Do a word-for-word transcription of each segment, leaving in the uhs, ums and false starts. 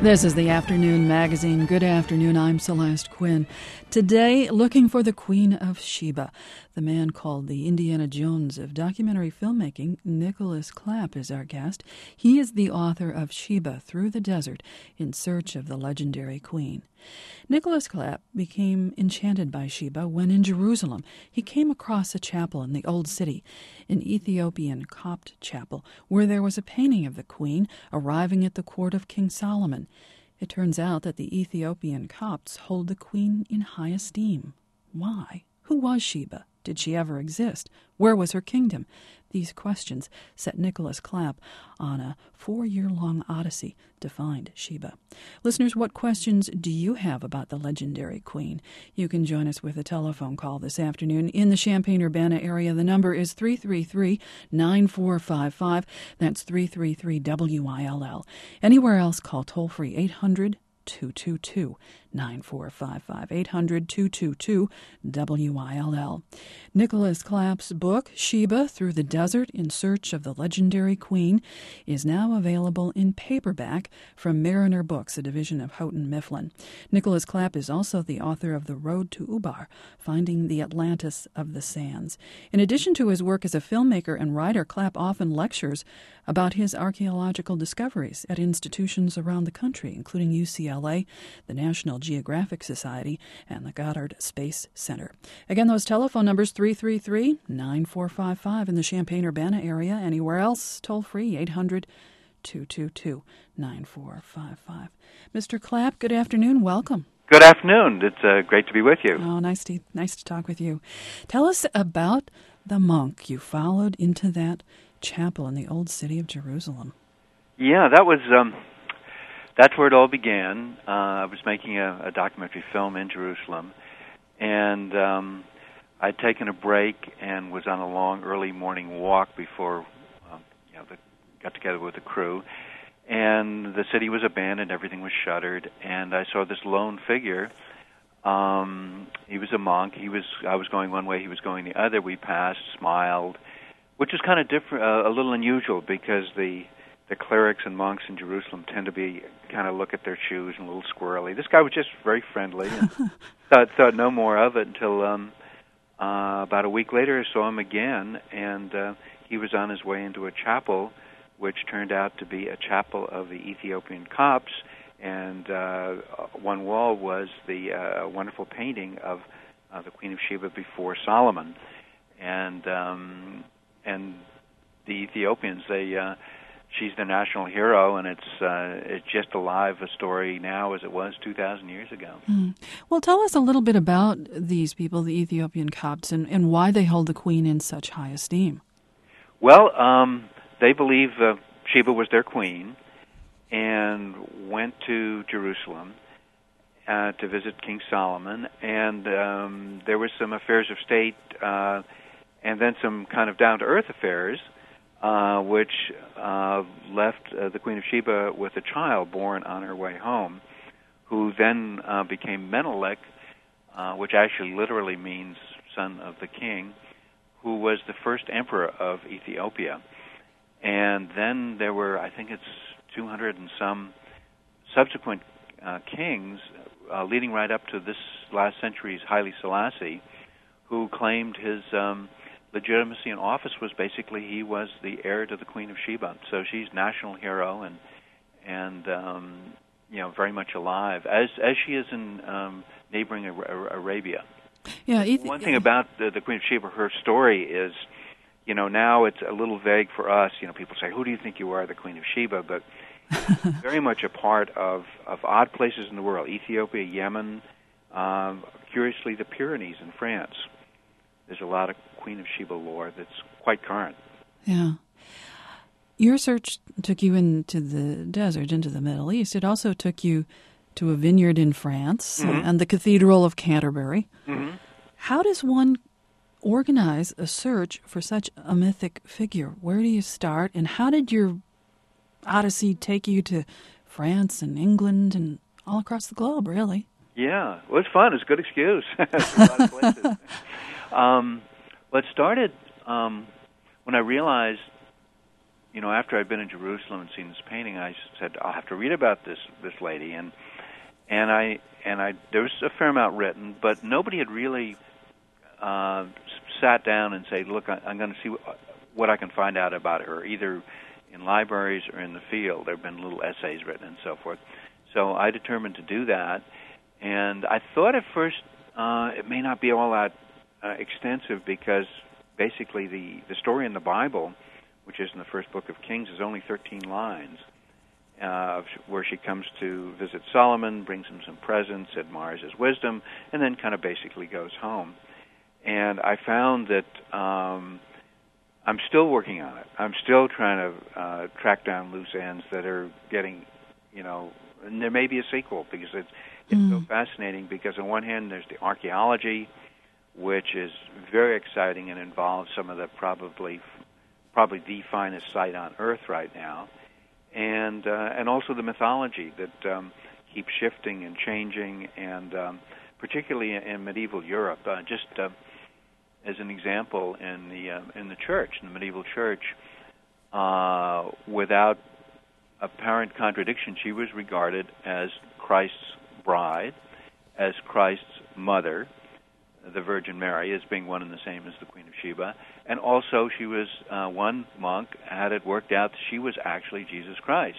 This is the Afternoon Magazine. Good afternoon, I'm Celeste Quinn. Today, looking for the Queen of Sheba. The man called the Indiana Jones of documentary filmmaking, Nicholas Clapp, is our guest. He is the author of Sheba Through the Desert in Search of the Legendary Queen. Nicholas Clapp became enchanted by Sheba when in Jerusalem he came across a chapel in the Old City, an Ethiopian Copt chapel, where there was a painting of the queen arriving at the court of King Solomon. It turns out that the Ethiopian Copts hold the queen in high esteem. Why? Who was Sheba? Did she ever exist? Where was her kingdom? These questions set Nicholas Clapp on a four-year-long odyssey to find Sheba. Listeners, what questions do you have about the legendary queen? You can join us with a telephone call this afternoon in the Champaign-Urbana area. The number is three three three, nine four five five. That's three three three W I L L. Anywhere else, call toll-free eight hundred, two two two, nine four five five, eight hundred, two two two, W I L L. Nicholas Clapp's book, Sheba Through the Desert in Search of the Legendary Queen, is now available in paperback from Mariner Books, a division of Houghton Mifflin. Nicholas Clapp is also the author of The Road to Ubar, Finding the Atlantis of the Sands. In addition to his work as a filmmaker and writer, Clapp often lectures about his archaeological discoveries at institutions around the country, including U C L A, the National Geographic Society, and the Goddard Space Center. Again, those telephone numbers, three three three, nine four five five in the Champaign-Urbana area. Anywhere else, toll-free, eight hundred, two two two, nine four five five. Mister Clapp, good afternoon. Welcome. Good afternoon. It's uh, great to be with you. Oh, nice to, nice to talk with you. Tell us about the monk you followed into that chapel in the old city of Jerusalem. Yeah, that was... Um, That's where it all began. Uh, I was making a, a documentary film in Jerusalem, and um, I'd taken a break and was on a long, early morning walk before, um, you know, the, got together with the crew. And the city was abandoned, everything was shuttered, and I saw this lone figure. Um, he was a monk. He was. I was going one way, he was going the other. We passed, smiled, which is kind of different, uh, a little unusual, because the The clerics and monks in Jerusalem tend to be kind of look at their shoes and a little squirrely. This guy was just very friendly, and thought thought no more of it until um, uh, about a week later I saw him again, and uh, he was on his way into a chapel, which turned out to be a chapel of the Ethiopian Copts, and uh, one wall was the uh, wonderful painting of uh, the Queen of Sheba before Solomon, and um, and the Ethiopians they. Uh, She's their national hero, and it's uh, it's just alive a story now as it was two thousand years ago. Mm. Well, tell us a little bit about these people, the Ethiopian Copts, and, and why they hold the queen in such high esteem. Well, um, they believe uh, Sheba was their queen and went to Jerusalem uh, to visit King Solomon, and um, there were some affairs of state uh, and then some kind of down-to-earth affairs, Uh, which uh, left uh, the Queen of Sheba with a child born on her way home, who then uh, became Menelik, uh, which actually literally means son of the king, who was the first emperor of Ethiopia. And then there were, I think it's two hundred and some subsequent uh, kings, uh, leading right up to this last century's Haile Selassie, who claimed his... Um, legitimacy in office was basically he was the heir to the Queen of Sheba. So she's national hero and and um, you know very much alive as as she is in um, neighboring Arabia. Yeah. Ethi- One thing about the, the Queen of Sheba, her story is, you know, now it's a little vague for us. You know, people say, "Who do you think you are, the Queen of Sheba?" But very much a part of of odd places in the world: Ethiopia, Yemen, um, curiously the Pyrenees in France. There's a lot of Queen of Sheba lore that's quite current. Yeah. Your search took you into the desert, into the Middle East. It also took you to a vineyard in France Mm-hmm. and the Cathedral of Canterbury. Mm-hmm. How does one organize a search for such a mythic figure? Where do you start, and how did your odyssey take you to France and England and all across the globe, really? Yeah, well, it's fun. It's a good excuse. It's a lot of places. Um, well, it started um, when I realized you know, after I'd been in Jerusalem and seen this painting, I said, I'll have to read about this this lady. And and I and I there was a fair amount written, but nobody had really uh, sat down and said, look, I, I'm going to see what, what I can find out about her, either in libraries or in the field. There have been little essays written and so forth. So I determined to do that. And I thought at first uh, it may not be all that uh, extensive, because basically the, the story in the Bible, which is in the first book of Kings, is only thirteen lines, uh, where she comes to visit Solomon, brings him some presents, admires his wisdom, and then kind of basically goes home. And I found that um, I'm still working on it. I'm still trying to uh, track down loose ends that are getting, you know, and there may be a sequel, because it's, it's mm. so fascinating, because on one hand there's the archaeology, which is very exciting and involves some of the probably probably the finest site on Earth right now, and uh, and also the mythology that um, keeps shifting and changing, and um, particularly in medieval Europe. Uh, just uh, as an example, in the uh, in the church, in the medieval church, uh, without apparent contradiction, she was regarded as Christ's bride, as Christ's mother, the Virgin Mary, as being one and the same as the Queen of Sheba. And also she was, uh, one monk had it worked out that she was actually Jesus Christ.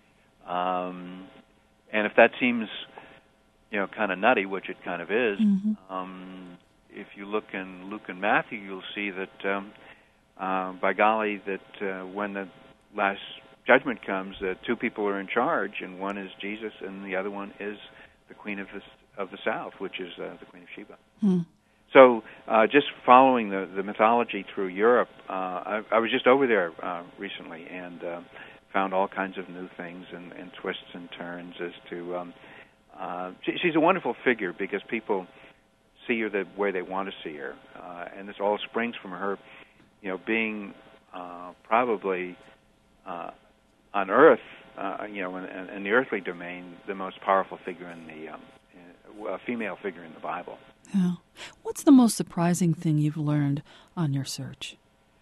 Um, and if that seems, you know, kind of nutty, which it kind of is, mm-hmm. um, if you look in Luke and Matthew, you'll see that, um, uh, by golly, that uh, when the last judgment comes, uh, two people are in charge, and one is Jesus, and the other one is the Queen of the of the South, which is uh, the Queen of Sheba. Hmm. So uh, just following the, the mythology through Europe, uh, I, I was just over there uh, recently and uh, found all kinds of new things and, and twists and turns as to... Um, uh, she, she's a wonderful figure, because people see her the way they want to see her. Uh, and this all springs from her, you know, being uh, probably uh, on Earth, uh, you know, in, in the earthly domain, the most powerful figure in the... Um, a female figure in the Bible. Yeah. What's the most surprising thing you've learned on your search?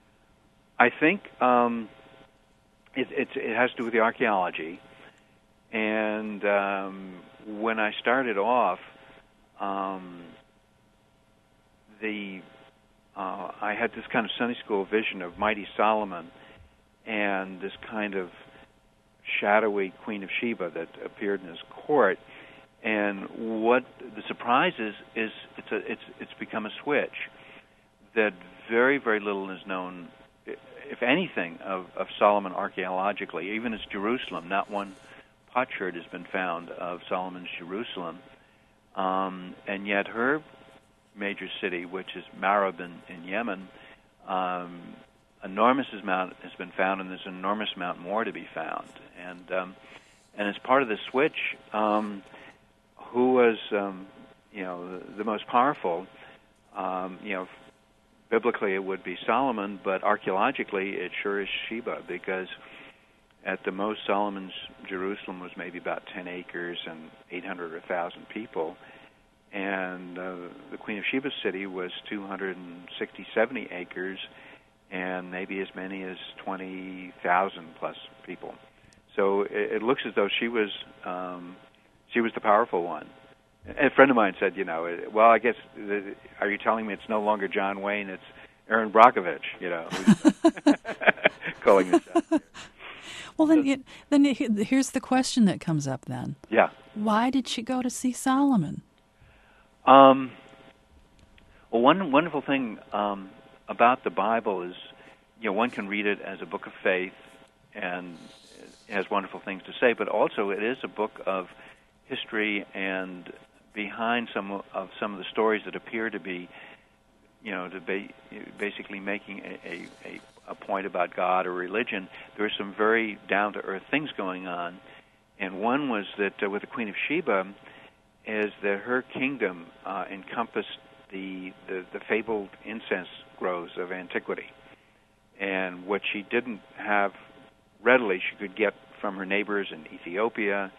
I think um, it, it, it has to do with the archaeology. And um, when I started off, um, the uh, I had this kind of Sunday school vision of mighty Solomon and this kind of shadowy Queen of Sheba that appeared in his court. And what the surprise is, is it's, a, it's, it's become a switch, that very, very little is known, if anything, of, of Solomon archaeologically. Even as Jerusalem, not one potsherd has been found of Solomon's Jerusalem. Um, and yet her major city, which is Marib in, in Yemen, um, enormous amount has been found, and there's an enormous amount more to be found. And, um, and as part of the switch... Um, who was, um, you know, the, the most powerful, um, you know, biblically it would be Solomon, but archaeologically it sure is Sheba, because at the most Solomon's Jerusalem was maybe about ten acres and eight hundred or one thousand people, and uh, the Queen of Sheba's city was two hundred sixty, seventy acres and maybe as many as twenty thousand plus people. So it, it looks as though she was... Um, She was the powerful one. A friend of mine said, you know, well, I guess, are you telling me it's no longer John Wayne, it's Aaron Brockovich, you know, who's calling this out. Well, then, it, then here's the question that comes up then. Yeah. Why did she go to see Solomon? Um, well, one wonderful thing um, about the Bible is, you know, one can read it as a book of faith, and it has wonderful things to say, but also it is a book of history, and behind some of some of the stories that appear to be, you know, to be basically making a, a, a point about God or religion, there are some very down-to-earth things going on. And one was that uh, with the Queen of Sheba, is that her kingdom uh, encompassed the, the, the fabled incense groves of antiquity. And what she didn't have readily, she could get from her neighbors in Ethiopia,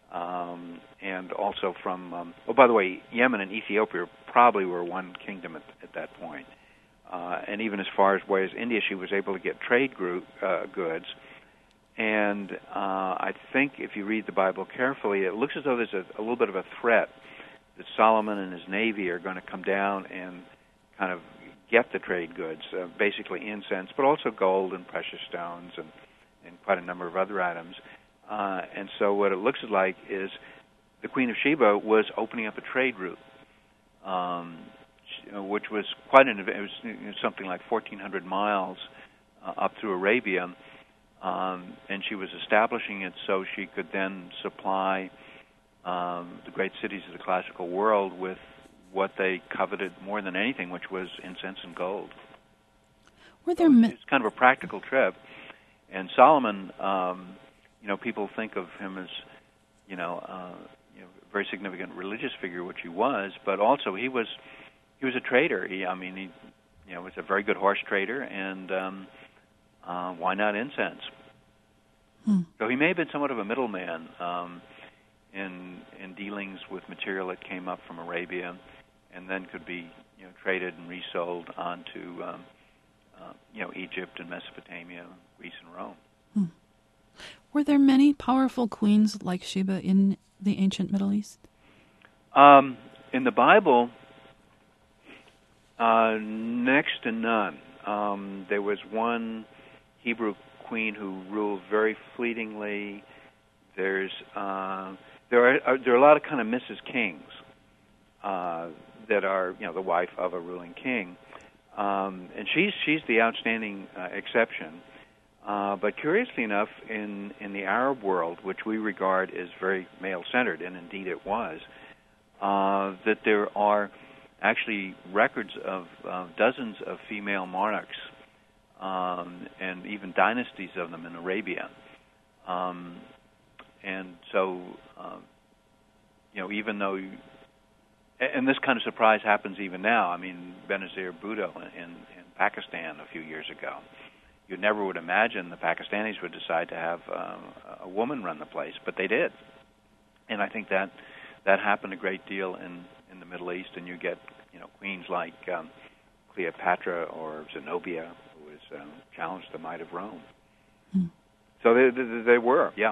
Um, and also from, um, oh, by the way, Yemen and Ethiopia probably were one kingdom at, at that point. uh, and even as far as away as India, she was able to get trade group, uh, goods. And uh, I think if you read the Bible carefully, it looks as though there's a, a little bit of a threat that Solomon and his navy are going to come down and kind of get the trade goods, uh, basically incense, but also gold and precious stones and, and quite a number of other items. Uh, and so what it looks like is the Queen of Sheba was opening up a trade route, um, which was quite an event. It was you know, something like fourteen hundred miles uh, up through Arabia, um, and she was establishing it so she could then supply um, the great cities of the classical world with what they coveted more than anything, which was incense and gold. Were there so mi- it's kind of a practical trip. And Solomon, um, you know, people think of him as, you know, uh, you know, a very significant religious figure, which he was, but also he was he was a trader. He, I mean, he, you know, was a very good horse trader, and um, uh, why not incense? Hmm. So he may have been somewhat of a middleman um, in in dealings with material that came up from Arabia, and then could be, you know, traded and resold onto, um, uh, you know, Egypt and Mesopotamia, Greece and Rome. Hmm. Were there many powerful queens like Sheba in the ancient Middle East? Um, in the Bible, uh, next to none. Um, there was one Hebrew queen who ruled very fleetingly. There's uh, there are, are there are a lot of kind of Missus Kings uh, that are, you know, the wife of a ruling king, um, and she's she's the outstanding uh, exception. Uh, but curiously enough, in, in the Arab world, which we regard as very male-centered, and indeed it was, uh, that there are actually records of uh, dozens of female monarchs um, and even dynasties of them in Arabia. Um, and so, uh, you know, even though, you, and this kind of surprise happens even now. I mean, Benazir Bhutto in, in Pakistan a few years ago. You never would imagine the Pakistanis would decide to have um, a woman run the place, but they did. And I think that that happened a great deal in, in the Middle East, and you get, you know, queens like um, Cleopatra or Zenobia, who was um, challenged the might of Rome. Hmm. So they, they, they were, yeah.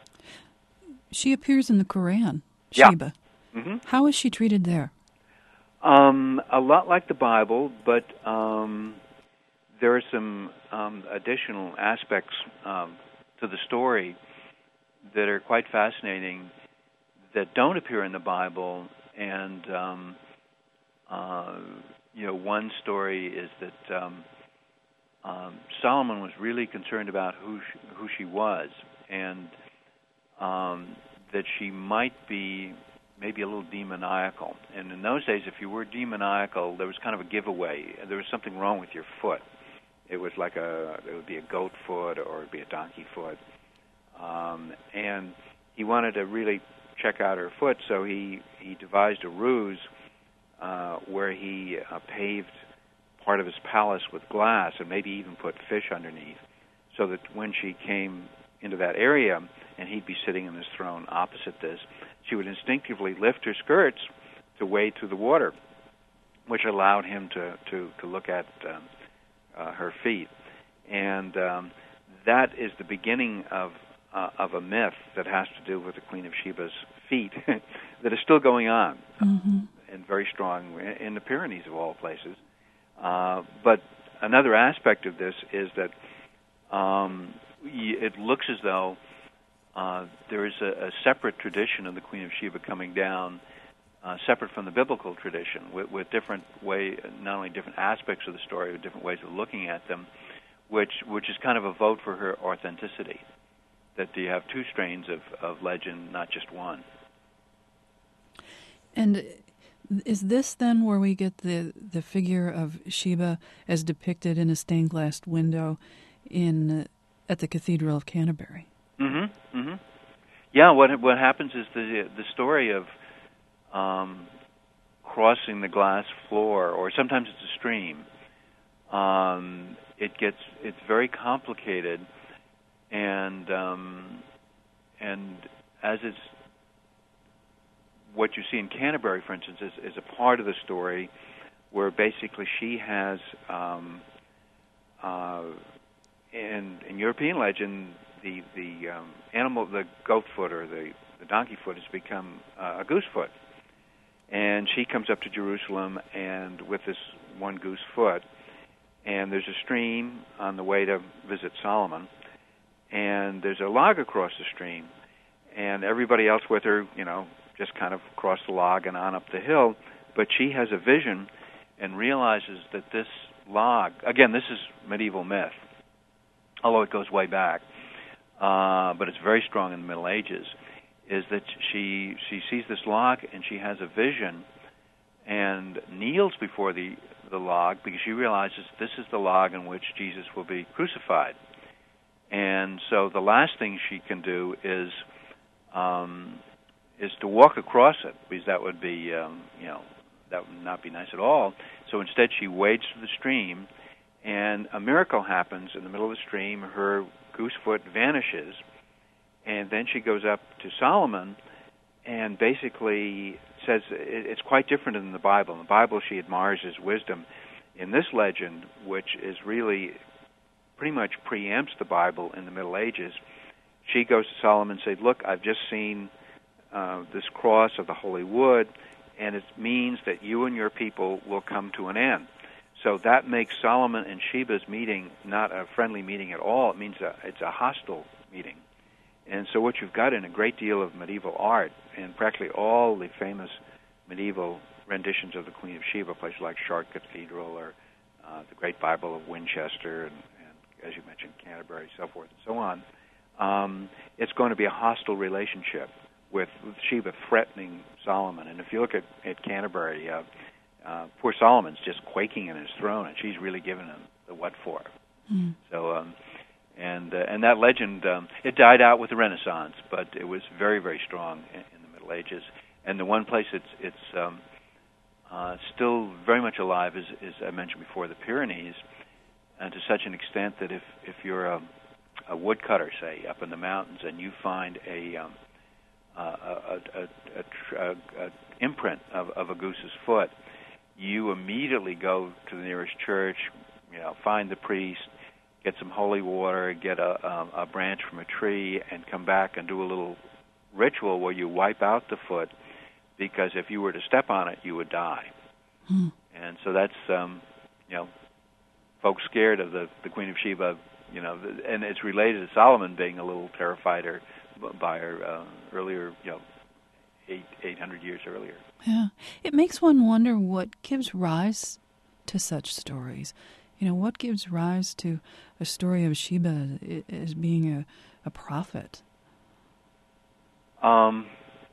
She appears in the Quran, yeah. Sheba. Mm-hmm. How is she treated there? Um, a lot like the Bible, but um, there are some um, additional aspects um, to the story that are quite fascinating that don't appear in the Bible. And, um, uh, you know, one story is that um, um, Solomon was really concerned about who she, who she was, and um, that she might be maybe a little demoniacal. And in those days, if you were demoniacal, there was kind of a giveaway. There was something wrong with your foot. It was like a, it would be a goat foot or it would be a donkey foot. Um, and he wanted to really check out her foot, so he, he devised a ruse uh, where he uh, paved part of his palace with glass and maybe even put fish underneath, so that when she came into that area and he'd be sitting in his throne opposite this, she would instinctively lift her skirts to wade through the water, which allowed him to, to, to look at um, uh, her feet. And um, that is the beginning of uh, of a myth that has to do with the Queen of Sheba's feet that is still going on, mm-hmm. and very strong in the Pyrenees of all places. Uh, but another aspect of this is that um, it looks as though uh, there is a, a separate tradition of the Queen of Sheba coming down, uh, separate from the biblical tradition, with, with different way, not only different aspects of the story, but different ways of looking at them, which which is kind of a vote for her authenticity. That you have two strains of, of legend, not just one. And is this then where we get the, the figure of Sheba as depicted in a stained glass window in uh, at the Cathedral of Canterbury? Mm-hmm. Mm-hmm. Yeah. What what happens is the the story of um, crossing the glass floor, or sometimes it's a stream. Um, it gets it's very complicated, and um, and as it's what you see in Canterbury, for instance, is, is a part of the story where basically she has, um, uh, in, in European legend, the the um, animal, the goat foot or the, the donkey foot, has become uh, a goose foot. And she comes up to Jerusalem and with this one goose foot, and there's a stream on the way to visit Solomon, and there's a log across the stream, and everybody else with her, you know, just kind of cross the log and on up the hill, but she has a vision and realizes that this log, again, this is medieval myth, although it goes way back, uh, but it's very strong in the Middle Ages, is that she she sees this log and she has a vision and kneels before the, the log because she realizes this is the log in which Jesus will be crucified. And so the last thing she can do is um, is to walk across it, because that would be, um, you know, that would not be nice at all. So instead she wades to the stream, and a miracle happens in the middle of the stream. Her goose foot vanishes, and then she goes up to Solomon and basically says it's quite different than the Bible. In the Bible, she admires his wisdom. In this legend, which is really pretty much preempts the Bible in the Middle Ages, she goes to Solomon and says, look, I've just seen uh, this cross of the holy wood, and it means that you and your people will come to an end. So that makes Solomon and Sheba's meeting not a friendly meeting at all. It means a, it's a hostile meeting. And so what you've got in a great deal of medieval art, and practically all the famous medieval renditions of the Queen of Sheba, places like Chartres Cathedral or uh, the Great Bible of Winchester, and, and as you mentioned, Canterbury, so forth and so on, um, it's going to be a hostile relationship with, with Sheba threatening Solomon. And if you look at, at Canterbury, uh, uh, poor Solomon's just quaking in his throne, and she's really giving him the what for. Mm. So... Um, And uh, and that legend, um, it died out with the Renaissance, but it was very, very strong in, in the Middle Ages. And the one place it's it's um, uh, still very much alive is, is, I mentioned before, the Pyrenees, and to such an extent that if, if you're a, a woodcutter, say, up in the mountains, and you find a um, a, a, a, a, a, a imprint of, of a goose's foot, you immediately go to the nearest church, you know, find the priest, get some holy water, get a, um, a branch from a tree, and come back and do a little ritual where you wipe out the foot, because if you were to step on it, you would die. Hmm. And so that's, um, you know, folks scared of the, the Queen of Sheba, you know, and it's related to Solomon being a little terrified her, by her uh, earlier, you know, eight, eight hundred years earlier. Yeah. It makes one wonder what gives rise to such stories. You know, what gives rise to a story of Sheba as being a, a prophet? Um,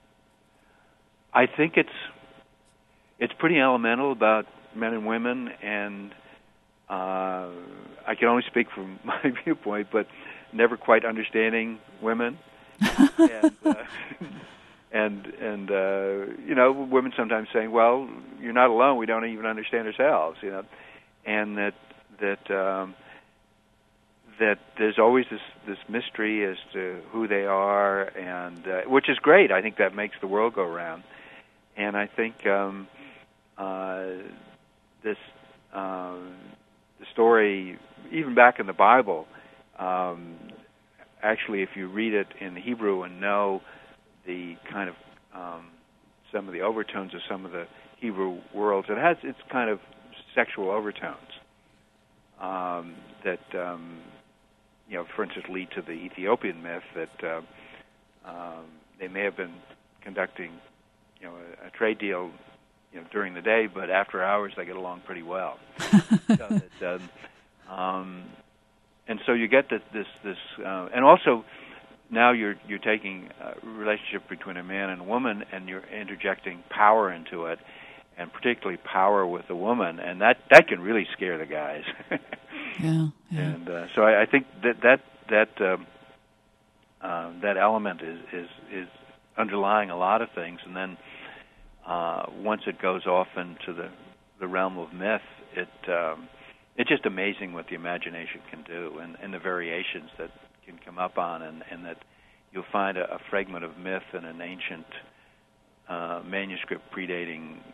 I think it's it's pretty elemental about men and women, and uh, I can only speak from my viewpoint, but never quite understanding women, and uh, and and uh, you know, women sometimes saying, "Well, you're not alone. We don't even understand ourselves," you know, and that. that um, that there's always this, this mystery as to who they are, and uh, which is great. I think that makes the world go round. And I think um, uh, this uh, the story, even back in the Bible, um, actually, if you read it in Hebrew and know the kind of um, some of the overtones of some of the Hebrew worlds, it has its kind of sexual overtones. Um, that, um, you know, for instance, lead to the Ethiopian myth that uh, um, they may have been conducting, you know, a, a trade deal, you know, during the day, but after hours they get along pretty well. so that, um, um, and so you get this, this, this uh, and also now you're you're taking a relationship between a man and a woman, and you're interjecting power into it. And particularly power with a woman, and that, that can really scare the guys. yeah, yeah. And uh, so I, I think that that that um, uh, that element is, is is underlying a lot of things. And then uh, once it goes off into the, the realm of myth, it um, it's just amazing what the imagination can do, and, and the variations that can come up on, and, and that you'll find a, a fragment of myth in an ancient uh, manuscript predating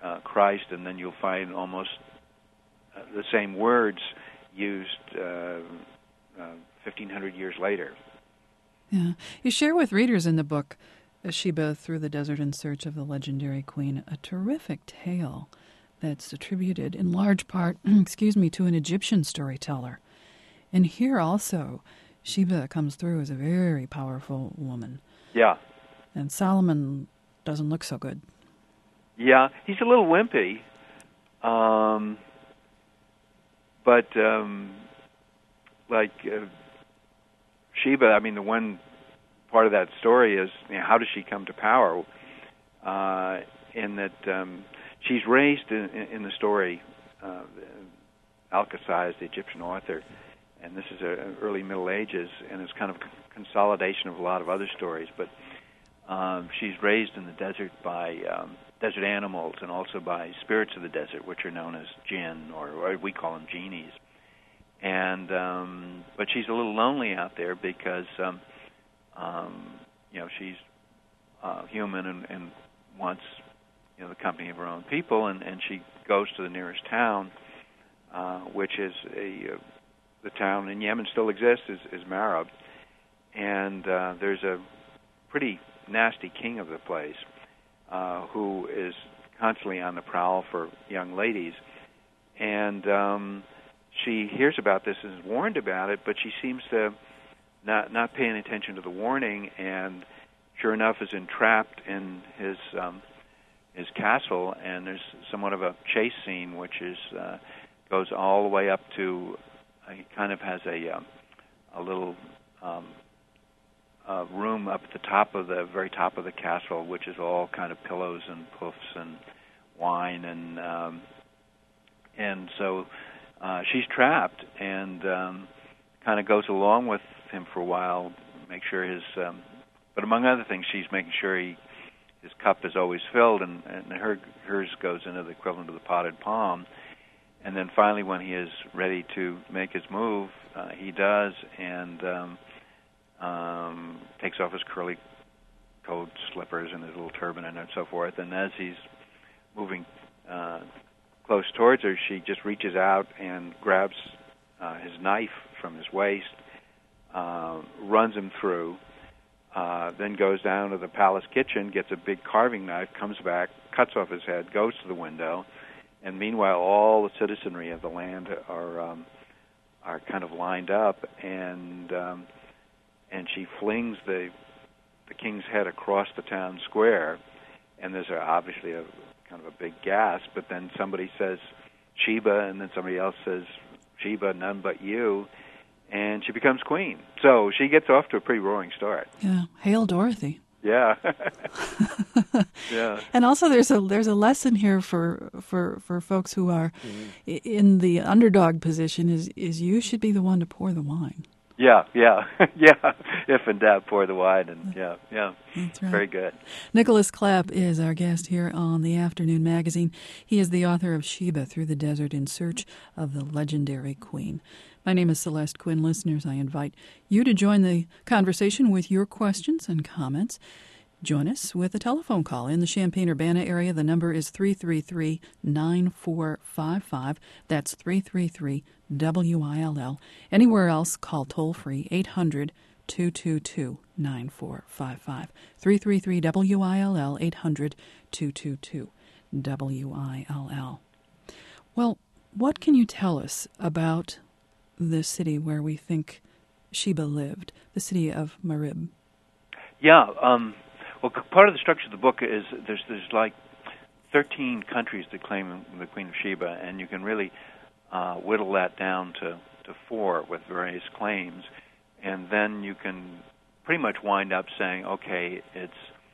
uh, Christ, and then you'll find almost uh, the same words used uh, uh, fifteen hundred years later. Yeah. You share with readers in the book, Sheba Through the Desert in Search of the Legendary Queen, a terrific tale that's attributed in large part, excuse me, to an Egyptian storyteller. And here also, Sheba comes through as a very powerful woman. Yeah. And Solomon doesn't look so good. Yeah, he's a little wimpy. Um, but, um, like, uh, Sheba, I mean, the one part of that story is, you know, how does she come to power? Uh, in that um, she's raised in, in the story, uh, Alcasai is the Egyptian author, and this is a, early Middle Ages, and it's kind of a consolidation of a lot of other stories. But um, she's raised in the desert by um, desert animals and also by spirits of the desert, which are known as jinn, or, or we call them genies. And um, but she's a little lonely out there because um, um, you know she's uh, human and, and wants you know the company of her own people, and, and she goes to the nearest town, uh, which is a uh, the town in Yemen still exists is, is Marib, and uh, there's a pretty nasty king of the place uh, who is constantly on the prowl for young ladies, and um, she hears about this and is warned about it, but she seems to not not paying attention to the warning, and sure enough is entrapped in his um, his castle, and there's somewhat of a chase scene, which is uh, goes all the way up to uh, he kind of has a um, a little um, uh, room up at the top of the very top of the castle, which is all kind of pillows and puffs and wine, and um, and so. Uh, she's trapped and um, kind of goes along with him for a while, make sure his, um, but among other things, she's making sure he, his cup is always filled, and, and her, hers goes into the equivalent of the potted palm. And then finally, when he is ready to make his move, uh, he does, and um, um, takes off his curly coat slippers and his little turban and so forth. And as he's moving uh, close towards her, she just reaches out and grabs uh, his knife from his waist, uh, runs him through, uh, then goes down to the palace kitchen, gets a big carving knife, comes back, cuts off his head, goes to the window, and meanwhile all the citizenry of the land are um, are kind of lined up, and um, and she flings the the king's head across the town square, and there's a, obviously a kind of a big gasp, but then somebody says Sheba, and then somebody else says Sheba, none but you, and she becomes queen. So she gets off to a pretty roaring start. Yeah, hail Dorothy. Yeah, yeah. And also, there's a there's a lesson here for for, for folks who are mm-hmm. in the underdog position. Is is you should be the one to pour the wine. Yeah, yeah, yeah. If in doubt, pour the wine, and yeah, yeah. That's right. Very good. Nicholas Clapp is our guest here on the Afternoon Magazine. He is the author of Sheba Through the Desert in Search of the Legendary Queen. My name is Celeste Quinn. Listeners, I invite you to join the conversation with your questions and comments. Join us with a telephone call in the Champaign-Urbana area. The number is three three three, nine four five five. That's three three three, W I L L. Anywhere else, call toll-free eight hundred, two two two, nine four five five. three three three, W I L L, eight hundred, two two two, W I L L. Well, what can you tell us about the city where we think Sheba lived, the city of Marib? Yeah, um... Well, part of the structure of the book is there's there's like thirteen countries that claim the Queen of Sheba, and you can really uh, whittle that down to, to four with various claims, and then you can pretty much wind up saying, okay, it's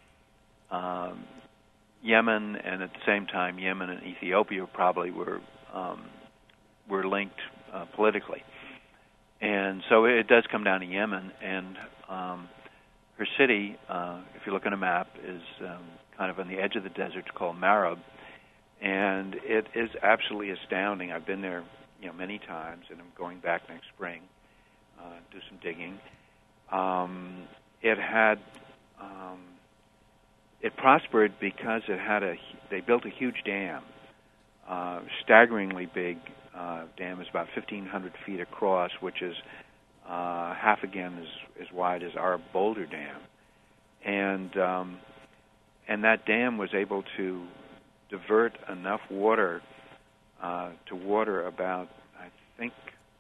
um, Yemen, and at the same time, Yemen and Ethiopia probably were um, were linked uh, politically, and so it does come down to Yemen, and um, her city, uh, if you look on a map, is um, kind of on the edge of the desert. It's called Marib, and it is absolutely astounding. I've been there, you know, many times, and I'm going back next spring, uh, do some digging. Um, it had um, it prospered because it had a. They built a huge dam, uh, staggeringly big uh, dam. Is about fifteen hundred feet across, which is uh, half again as as wide as our Boulder Dam, and um, and that dam was able to divert enough water uh, to water about, I think,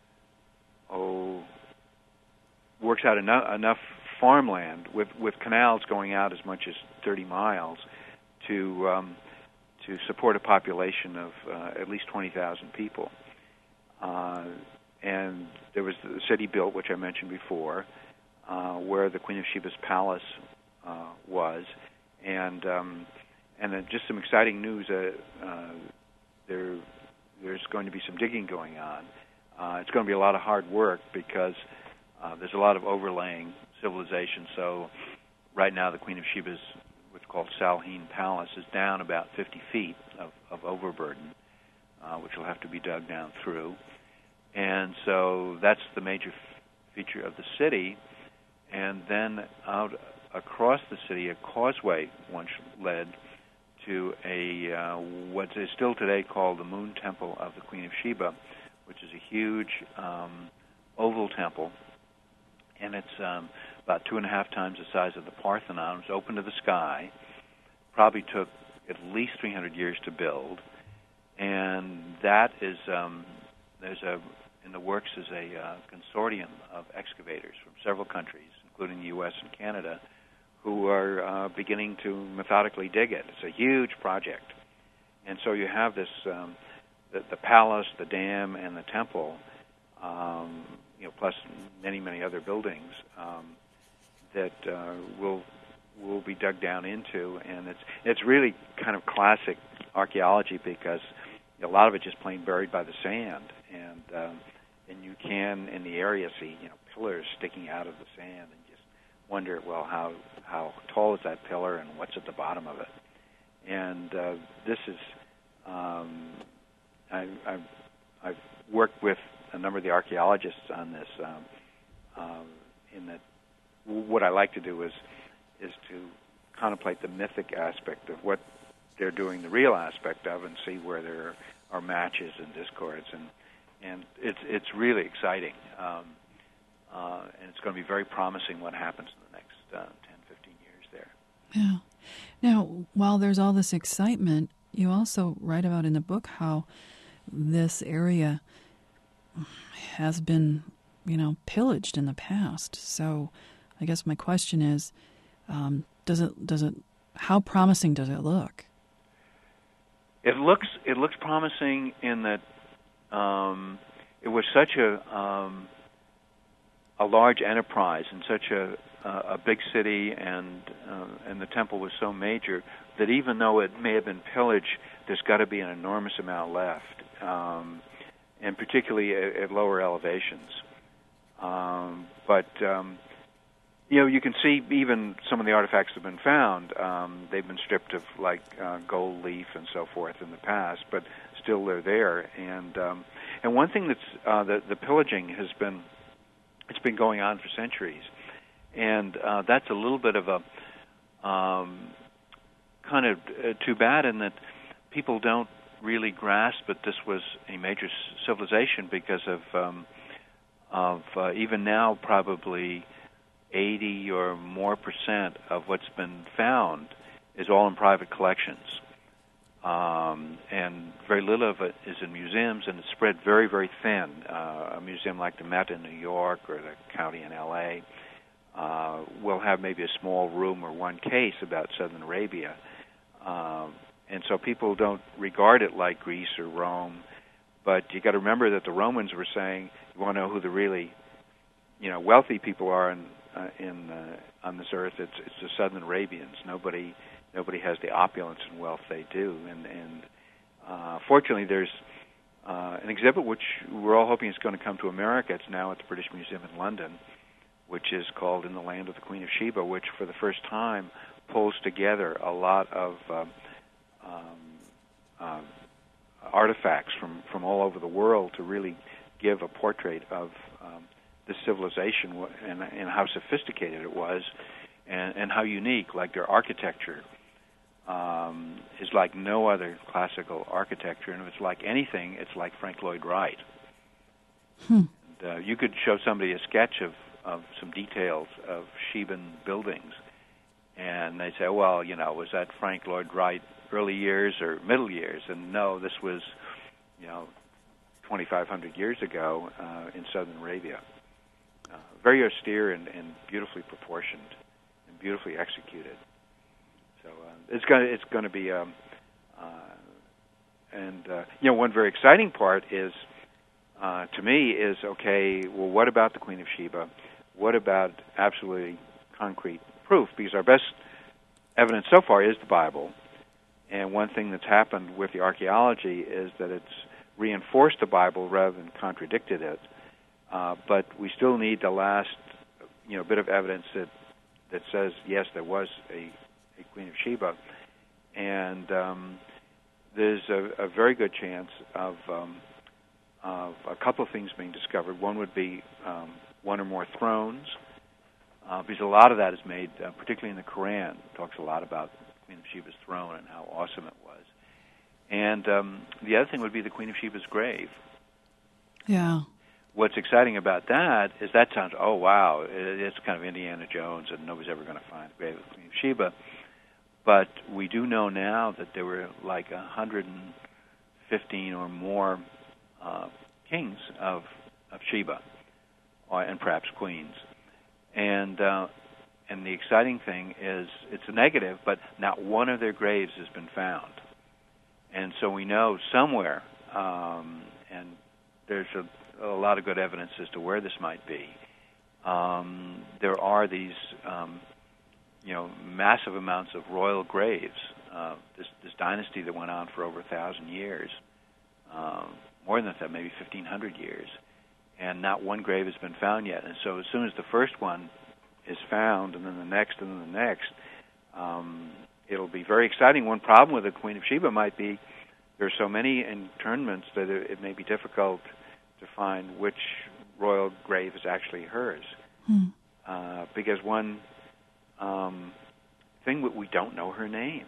oh, works out enough enough farmland with with canals going out as much as thirty miles to um, to support a population of uh, at least twenty thousand people. Uh, and there was the city built, which I mentioned before, uh, where the Queen of Sheba's palace uh, was, and um, and then just some exciting news. Uh, uh, there there's going to be some digging going on. Uh, it's going to be a lot of hard work because uh, there's a lot of overlaying civilization. So right now the Queen of Sheba's what's called Salheen Palace is down about fifty feet of, of overburden, uh, which will have to be dug down through. And so that's the major f- feature of the city. And then out across the city, a causeway once led to a uh, what is still today called the Moon Temple of the Queen of Sheba, which is a huge um, oval temple. And it's um, about two and a half times the size of the Parthenon. It's open to the sky. Probably took at least three hundred years to build. And that is, um, there's a, in the works is a uh, consortium of excavators from several countries, including the U S and Canada, who are uh, beginning to methodically dig it. It's a huge project. And so you have this, um, the, the palace, the dam, and the temple, um, you know, plus many, many other buildings um, that uh, will will be dug down into, and it's it's really kind of classic archaeology because you know, a lot of it just plain buried by the sand, and um, and you can in the area see you know pillars sticking out of the sand, and just wonder, well, how how tall is that pillar, and what's at the bottom of it? And uh, this is um, I, I've I've worked with a number of the archaeologists on this. Um, um, in that, what I like to do is is to contemplate the mythic aspect of what they're doing, the real aspect of, and see where there are matches and discords, and and it's it's really exciting, um, uh, and it's going to be very promising what happens in the next uh, ten, fifteen years there. Yeah. Now, while there's all this excitement, you also write about in the book how this area has been, you know, pillaged in the past. So I guess my question is, um, does it, does it, how promising does it look? It looks, it looks promising in that um, it was such a, um, a large enterprise and such a, a big city, and uh, and the temple was so major that even though it may have been pillaged, there's got to be an enormous amount left, um, and particularly at, at lower elevations. Um, but um, you know, you can see even some of the artifacts that have been found. Um, they've been stripped of like uh, gold leaf and so forth in the past, but still they're there. And um, and one thing that's uh, the, the pillaging has been it's been going on for centuries. And uh, that's a little bit of a um, kind of uh, too bad in that people don't really grasp that this was a major civilization because of um, of uh, even now probably eighty or more percent of what's been found is all in private collections, um, and very little of it is in museums, and it's spread very, very thin. Uh, a museum like the Met in New York or the County in L A Uh, we'll have maybe a small room or one case about southern Arabia. Um, and so people don't regard it like Greece or Rome. But you got to remember that the Romans were saying, you want to know who the really, you know, wealthy people are in, uh, in uh, on this earth, it's, it's the southern Arabians. Nobody nobody has the opulence and wealth they do. And, and uh, fortunately, there's uh, an exhibit which we're all hoping is going to come to America. It's now at the British Museum in London, which is called In the Land of the Queen of Sheba, which for the first time pulls together a lot of um, um, uh, artifacts from, from all over the world to really give a portrait of um, this civilization and, and how sophisticated it was and, and how unique, like their architecture um, is like no other classical architecture, and if it's like anything, it's like Frank Lloyd Wright. Hmm. And, uh, you could show somebody a sketch of, of some details of Sheban buildings, and they say, well, you know, was that Frank Lloyd Wright early years or middle years? And no, this was, you know, twenty-five hundred years ago uh, in southern Arabia. Uh, very austere and, and beautifully proportioned and beautifully executed. So uh, it's going to it's going to be, um, uh, and uh, you know, one very exciting part is, uh, to me, is okay. Well, what about the Queen of Sheba? What about absolutely concrete proof? Because our best evidence so far is the Bible, and one thing that's happened with the archaeology is that it's reinforced the Bible rather than contradicted it. Uh, but we still need the last, you know, bit of evidence that that says yes, there was a, a Queen of Sheba, and um, there's a, a very good chance of um, of a couple of things being discovered. One would be um, one or more thrones, uh, because a lot of that is made, uh, particularly in the Quran, it talks a lot about Queen of Sheba's throne and how awesome it was. And um, the other thing would be the Queen of Sheba's grave. Yeah. What's exciting about that is that sounds, oh, wow, it's kind of Indiana Jones and nobody's ever going to find the grave of the Queen of Sheba. But we do know now that there were like one hundred fifteen or more uh, kings of, of Sheba, or, and perhaps queens. And uh, and the exciting thing is it's a negative, but not one of their graves has been found. And so we know somewhere, um, and there's a a lot of good evidence as to where this might be. Um, there are these, um, you know, massive amounts of royal graves. Uh, this, this dynasty that went on for over a thousand years, um, more than that, maybe fifteen hundred years, and not one grave has been found yet. And so, as soon as the first one is found, and then the next, and then the next, um, it'll be very exciting. One problem with the Queen of Sheba might be there are so many internments that it, it may be difficult to find which royal grave is actually hers. Hmm. Uh, because one um, thing that we don't know her name.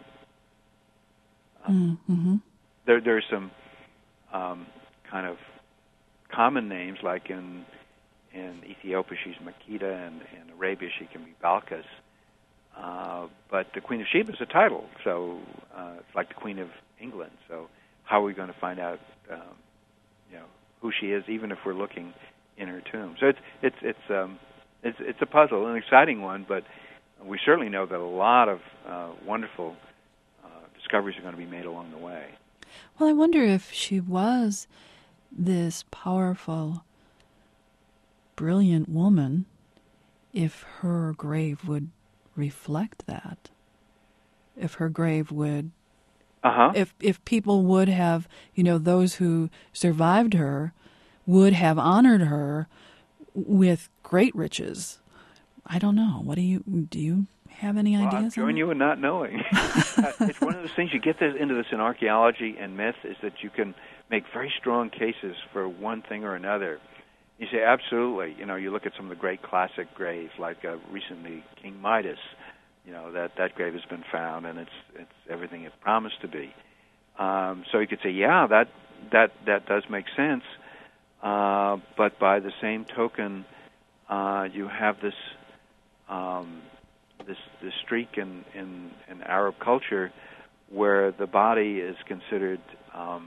Um, mm-hmm. There, there are some um, kind of common names, like in in Ethiopia she's Makeda, and in Arabia she can be Balkis. Uh, but the Queen of Sheba is a title, so uh, it's like the Queen of England. So how are we going to find out, um, you know, who she is, even if we're looking in her tomb? So it's it's it's um, it's it's a puzzle, an exciting one, but we certainly know that a lot of uh, wonderful uh, discoveries are going to be made along the way. Well, I wonder if she was this powerful, brilliant woman, if her grave would reflect that. If her grave would, uh-huh. if if people would have, you know, those who survived her would have honored her with great riches. I don't know. What do you do? You have any well, ideas? I'm joining you in not knowing. It's one of those things, you get this, into this in archaeology and myth, is that you can make very strong cases for one thing or another. You say, absolutely. You know, you look at some of the great classic graves, like uh, recently King Midas. You know, that, that grave has been found, and it's it's everything it promised to be. Um, so you could say, yeah, that that that does make sense. Uh, but by the same token, uh, you have this um, this this streak in, in, in Arab culture where the body is considered, um,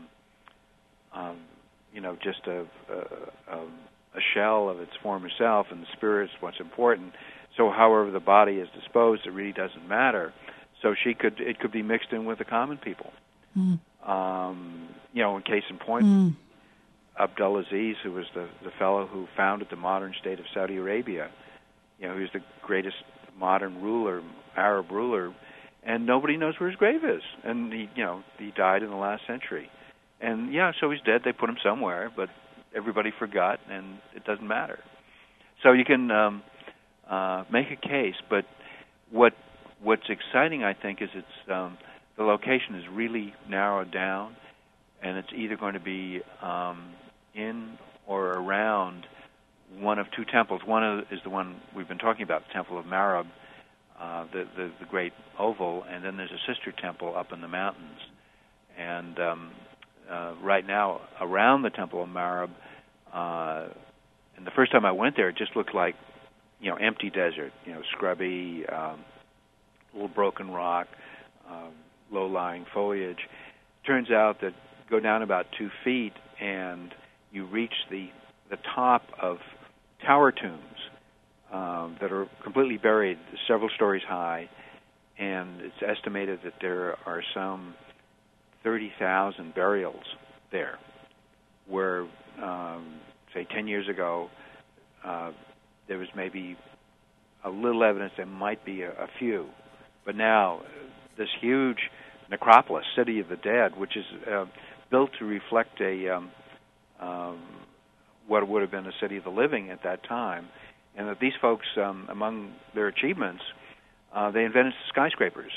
um, you know, just a, a, a shell of its former self, and the spirit is what's important. So, however the body is disposed, it really doesn't matter. So, she could it could be mixed in with the common people. Mm. Um, you know, in case in point, Mm. Abdulaziz, who was the, the fellow who founded the modern state of Saudi Arabia, you know, he was the greatest modern ruler, Arab ruler, and nobody knows where his grave is. And he, you know, he died in the last century. And yeah, so he's dead. They put him somewhere, but everybody forgot, and it doesn't matter. So you can um, uh, make a case, but what what's exciting, I think, is it's um, the location is really narrowed down, and it's either going to be um, in or around one of two temples. One is the one we've been talking about, the Temple of Marab, uh, the, the the great oval, and then there's a sister temple up in the mountains. And um, uh, right now, around the Temple of Marib, uh, and the first time I went there, it just looked like, you know, empty desert, you know, scrubby, um, little broken rock, um, low-lying foliage. Turns out that go down about two feet, and you reach the the top of tower tombs um, that are completely buried, several stories high, and it's estimated that there are some thirty thousand burials there, where, um, say, ten years ago, uh, there was maybe a little evidence there might be a, a few. But now, this huge necropolis, City of the Dead, which is uh, built to reflect a um, um, what would have been a city of the living at that time, and that these folks, um, among their achievements, uh, they invented skyscrapers.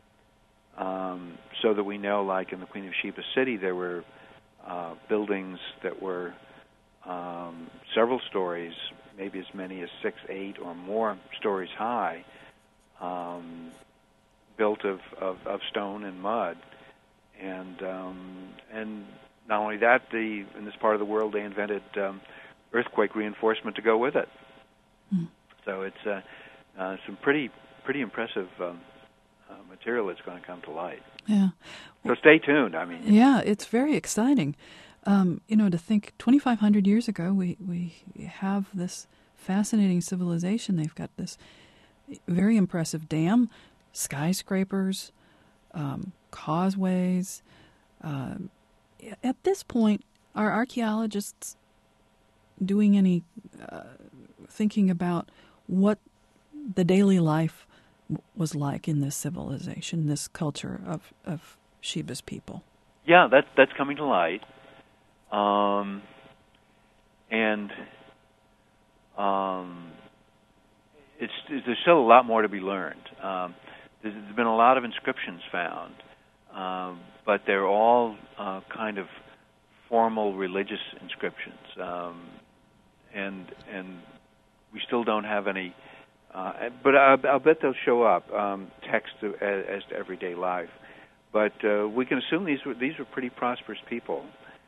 Um, so that we know, like in the Queen of Sheba city, there were uh, buildings that were um, several stories, maybe as many as six, eight, or more stories high, um, built of, of, of stone and mud. And um, and not only that, the in this part of the world, they invented um, earthquake reinforcement to go with it. Mm. So it's uh, uh, some pretty pretty impressive um, uh, material that's going to come to light. Yeah. So stay tuned. I mean, yeah, it's very exciting. Um, you know, to think twenty-five hundred years ago, we we have this fascinating civilization. They've got this very impressive dam, skyscrapers, um, causeways. Uh, at this point, are archaeologists doing any uh, thinking about what the daily life w- was like in this civilization, this culture of, of Sheba's people? Yeah, that's that's coming to light, um, and um, it's there's still a lot more to be learned. Um, there's, there's been a lot of inscriptions found, um, but they're all uh, kind of formal religious inscriptions, um, and and we still don't have any. Uh, but I, I'll bet they'll show up, um, text to, as, as to everyday life. But uh, we can assume these were these were pretty prosperous people.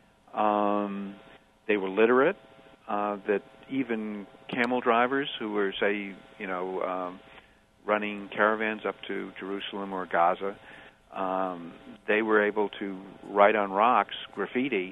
Um, they were literate. Uh, that even camel drivers who were, say, you know, um, running caravans up to Jerusalem or Gaza, um, they were able to write on rocks graffiti,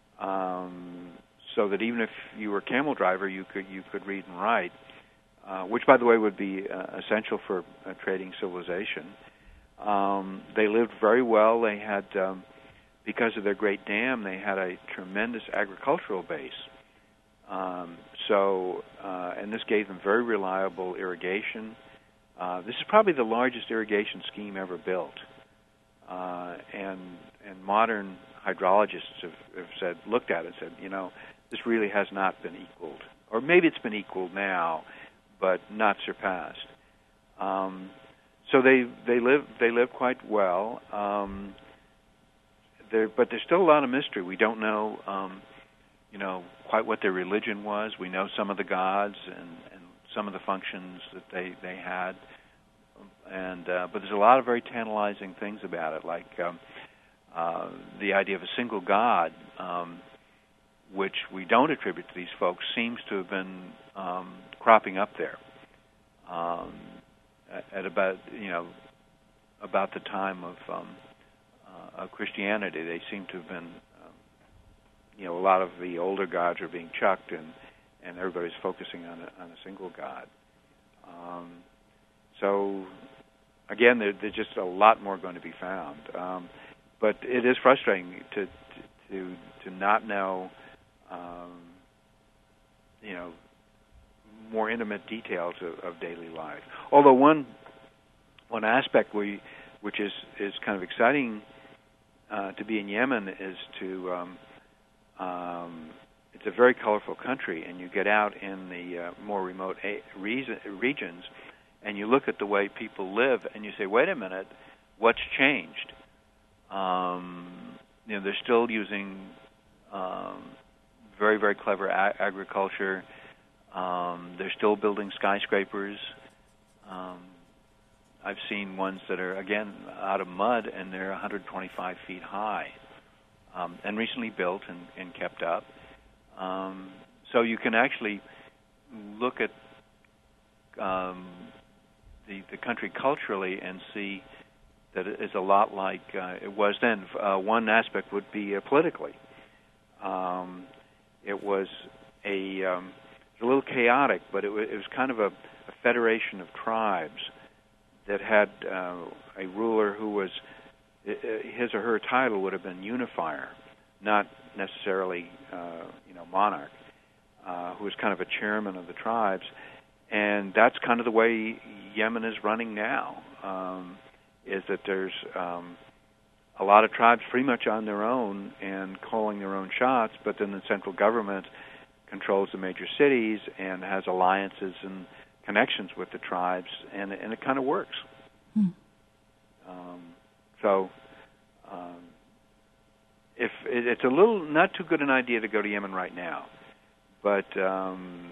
um, so that even if you were a camel driver, you could you could read and write. Uh, which, by the way, would be uh, essential for a trading civilization. Um, they lived very well. They had, um, because of their great dam, they had a tremendous agricultural base. Um, so, uh, and this gave them very reliable irrigation. Uh, this is probably the largest irrigation scheme ever built. Uh, and and modern hydrologists have, have said, looked at it and said, you know, this really has not been equaled. Or maybe it's been equaled now, but not surpassed. Um, so they they live they live quite well. Um, there, but there's still a lot of mystery. We don't know, um, you know, quite what their religion was. We know some of the gods and, and some of the functions that they they had, and uh, but there's a lot of very tantalizing things about it, like um, uh, the idea of a single god, um, which we don't attribute to these folks, seems to have been um, cropping up there um, at about you know about the time of, um, uh, of Christianity. They seem to have been um, you know a lot of the older gods are being chucked, and, and everybody's focusing on a, on a single god. Um, so again, there, there's just a lot more going to be found, um, but it is frustrating to to to not know. Um, you know, more intimate details of, of daily life. Although one one aspect we, which is, is kind of exciting uh, to be in Yemen is to um, um, it's a very colorful country, and you get out in the uh, more remote a- reason, regions, and you look at the way people live, and you say, wait a minute, what's changed? Um, you know, they're still using um, very, very clever a- agriculture. Um, they're still building skyscrapers. Um, I've seen ones that are, again, out of mud, and they're one hundred twenty-five feet high, um, and recently built and, and kept up. Um, so you can actually look at um, the, the country culturally and see that it is a lot like uh, it was then. Uh, one aspect would be uh, politically. Um, it was a, um, a little chaotic, but it, w- it was kind of a, a federation of tribes that had uh, a ruler who was, his or her title would have been unifier, not necessarily, uh, you know, monarch, uh, who was kind of a chairman of the tribes. And that's kind of the way Yemen is running now, um, is that there's um, a lot of tribes pretty much on their own and calling their own shots, but then the central government controls the major cities and has alliances and connections with the tribes, and, and it kind of works. Hmm. Um, so um, if it, it's a little not too good an idea to go to Yemen right now, but um,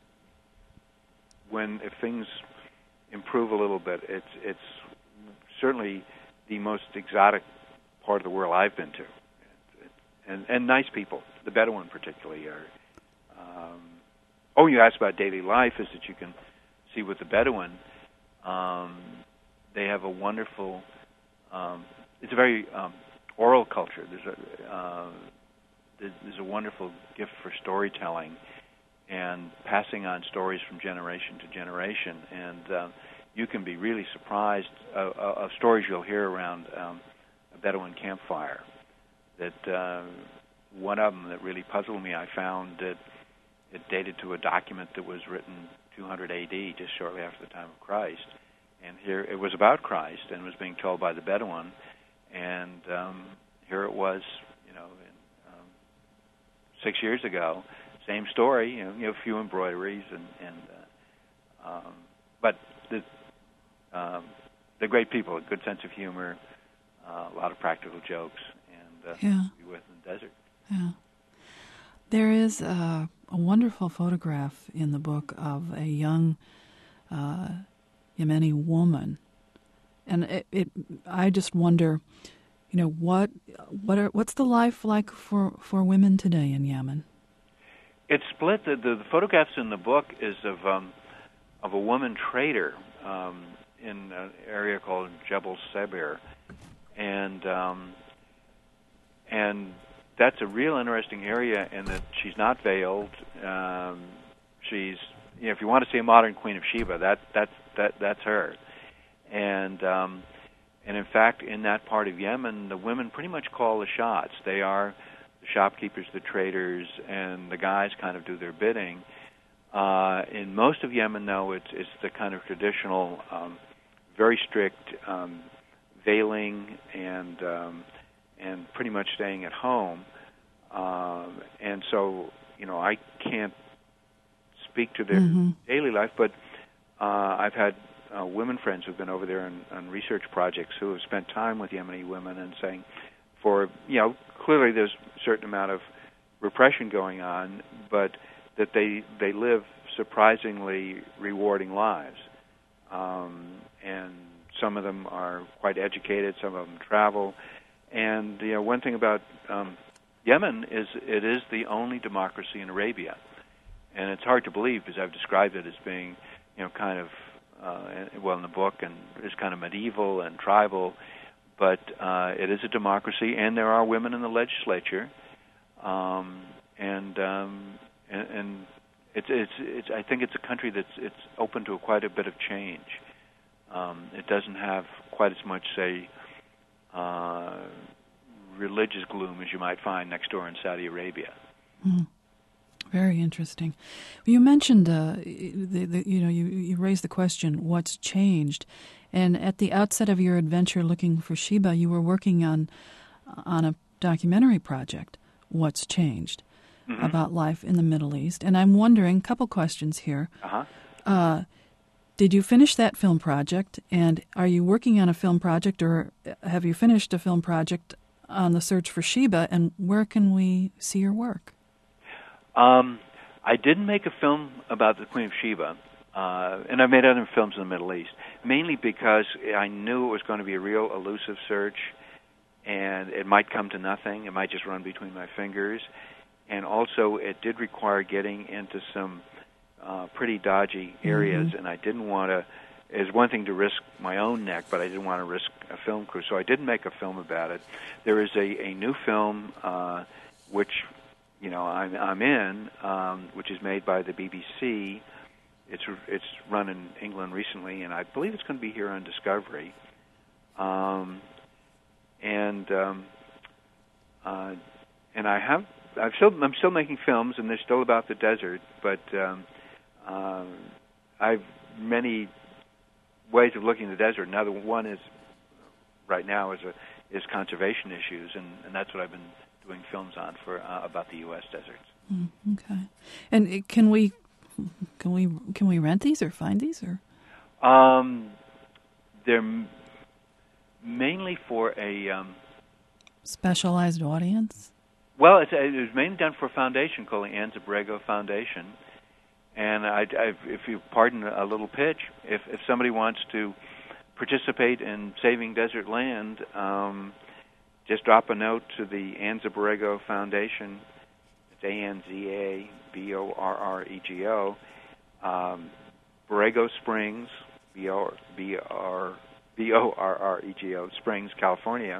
when if things improve a little bit, it's it's certainly the most exotic part of the world I've been to, and and nice people. The Bedouin particularly are. Um, oh, you asked about daily life. Is that you can see with the Bedouin, um, they have a wonderful. Um, it's a very um, oral culture. There's a uh, there's a wonderful gift for storytelling and passing on stories from generation to generation, and uh, you can be really surprised of, of stories you'll hear around um, a Bedouin campfire. That uh, one of them that really puzzled me, I found that it dated to a document that was written two hundred A D, just shortly after the time of Christ. And here it was about Christ and was being told by the Bedouin. And um, here it was, you know, in, um, six years ago, same story, you know, you know a few embroideries, and, and uh, um, but the um, they're great people, a good sense of humor, uh, a lot of practical jokes, and uh, yeah. to be with in the desert. Yeah. There is a, a wonderful photograph in the book of a young uh, Yemeni woman, and it, it. I just wonder, you know, what what are what's the life like for, for women today in Yemen? It's split. The, the, the photographs in the book is of um, of a woman trader um, in an area called Jebel Sabir, and um, and that's a real interesting area in that she's not veiled. Um, she's, you know, if you want to see a modern Queen of Sheba, that that that that's her. And um, and in fact, in that part of Yemen, the women pretty much call the shots. They are the shopkeepers, the traders, and the guys kind of do their bidding. Uh, in most of Yemen, though, it's it's the kind of traditional, um, very strict um, veiling and um, and pretty much staying at home. Um, and so, you know, I can't speak to their mm-hmm. daily life, but uh, I've had uh, women friends who've been over there on, on research projects who have spent time with Yemeni women and saying, for, you know, clearly there's a certain amount of repression going on, but that they they live surprisingly rewarding lives. Um, and some of them are quite educated, some of them travel. And, you know, one thing about um, Yemen is it is the only democracy in Arabia. And it's hard to believe because I've described it as being, you know, kind of, uh, well, in the book, and it's kind of medieval and tribal, but uh, it is a democracy, and there are women in the legislature, um, and, um, and and it's it's it's. I think it's a country that's it's open to quite a bit of change. Um, it doesn't have quite as much, say, uh, religious gloom as you might find next door in Saudi Arabia. Mm. Very interesting. You mentioned, uh, the, the, you know, you, you raised the question, what's changed? And at the outset of your adventure looking for Sheba, you were working on on a documentary project, What's Changed, mm-hmm. about life in the Middle East. And I'm wondering, a couple questions here. Uh-huh. Uh, did you finish that film project? And are you working on a film project, or have you finished a film project on the search for Sheba? And where can we see your work? Um, I didn't make a film about the Queen of Sheba. Uh, and I've made other films in the Middle East, mainly because I knew it was going to be a real elusive search, and it might come to nothing. It might just run between my fingers. And also, it did require getting into some uh, pretty dodgy areas, mm-hmm. and I didn't want to. It's one thing to risk my own neck, but I didn't want to risk a film crew, so I didn't make a film about it. There is a, a new film, uh, which you know I'm, I'm in, um, which is made by the B B C. It's it's run in England recently, and I believe it's going to be here on Discovery. Um, and um, uh, and I have I've still I'm still making films, and they're still about the desert. But um, uh, I've many ways of looking at the desert. Another one is right now is a is conservation issues, and, and that's what I've been doing films on for uh, about the U S deserts. Mm, okay, and it, can we? Can we can we rent these or find these or? Um, they're m- mainly for a um, specialized audience. Well, it's, it was mainly done for a foundation called the Anza Borrego Foundation, and I, I, if you pardon a little pitch, if if somebody wants to participate in saving desert land, um, just drop a note to the Anza Borrego Foundation. It's A N Z A B O R R E G O, um, Borrego Springs, B O R R E G O, Springs, California,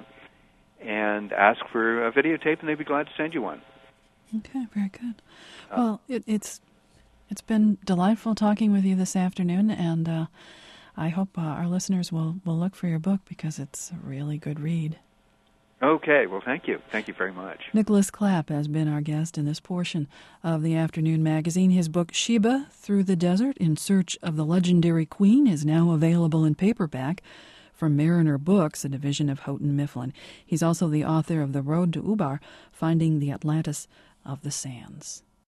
and ask for a videotape, and they'd be glad to send you one. Okay, very good. Uh, well, it, it's it's been delightful talking with you this afternoon, and uh, I hope uh, our listeners will, will look for your book because it's a really good read. Okay, well, thank you. Thank you very much. Nicholas Clapp has been our guest in this portion of the Afternoon Magazine. His book, Sheba, Through the Desert, In Search of the Legendary Queen, is now available in paperback from Mariner Books, a division of Houghton Mifflin. He's also the author of The Road to Ubar, Finding the Atlantis of the Sands.